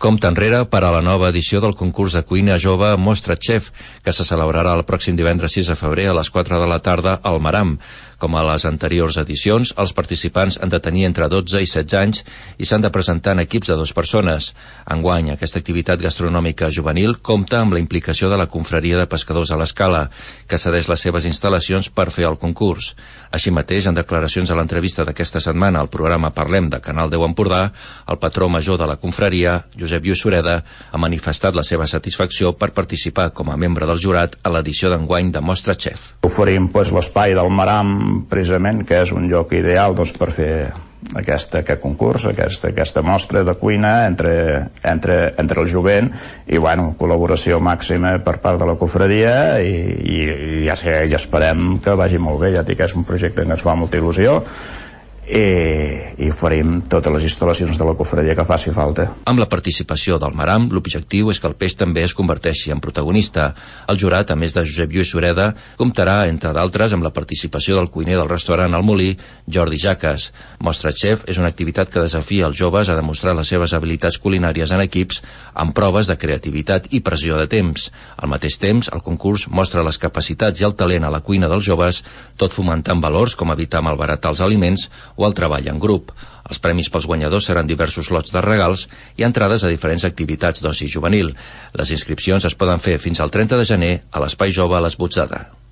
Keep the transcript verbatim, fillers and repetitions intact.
Compte enrere per a la nova edició del concurs de cuina jove Mostra Chef, que se celebrarà el pròxim divendres sis de febrer a les quatre de la tarda al Maram. Com a les anteriors edicions, els participants han de tenir entre dotze i setze anys i s'han de presentar en equips de dues persones. Enguany, aquesta activitat gastronòmica juvenil compta amb la implicació de la Confraria de Pescadors a l'Escala, que cedeix les seves instal·lacions per fer el concurs. Així mateix, en declaracions a l'entrevista d'aquesta setmana al programa Parlem de Canal deu Empordà, el patró major de la confraria, Josep Lluís Sureda, ha manifestat la seva satisfacció per participar com a membre del jurat a l'edició d'enguany de Mostra Chef. Oferim pues, l'espai del Maram, precisament, que és un lloc ideal doncs, per fer aquest, aquest concurs, aquesta, aquesta mostra de cuina entre, entre, entre el jovent i bueno, col·laboració màxima per part de la confraria i, i, i ja, sé, ja esperem que vagi molt bé. Ja dic que és un projecte que ens fa molta il·lusió i, i oferim totes les instal·lacions de la confraria que faci falta. Amb la participació del Maram, l'objectiu és que el peix també es converteixi en protagonista. El jurat, a més de Josep Lluís Sureda, comptarà, entre d'altres, amb la participació del cuiner del restaurant El Molí, Jordi Jaques. Mostra Chef és una activitat que desafia els joves a demostrar les seves habilitats culinàries en equips amb proves de creativitat i pressió de temps. Al mateix temps, el concurs mostra les capacitats i el talent a la cuina dels joves, tot fomentant valors com evitar malbaratar els aliments o el treball en grup. Els premis pels guanyadors seran diversos lots de regals i entrades a diferents activitats d'oci juvenil. Les inscripcions es poden fer fins al trenta de gener a l'Espai Jove a l'Esbotzada.